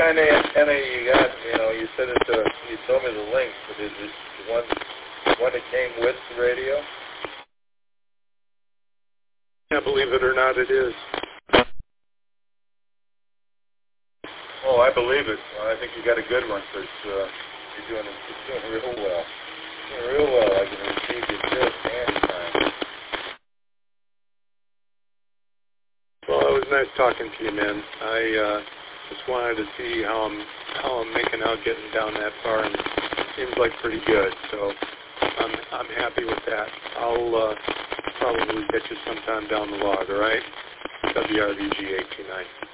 kind of antenna you got? You know, you said it. You told me the link, but is it the one that came with the radio? Yeah, believe it or not, it is. Oh, I believe it. Well, I think you got a good one because you're doing real well. Doing real well. I can receive you just anytime. Well, it was nice talking to you, man. I just wanted to see how I'm making out getting down that far, and it seems like pretty good. So I'm happy with that. I'll probably get you sometime down the log. All right? WRVG 829.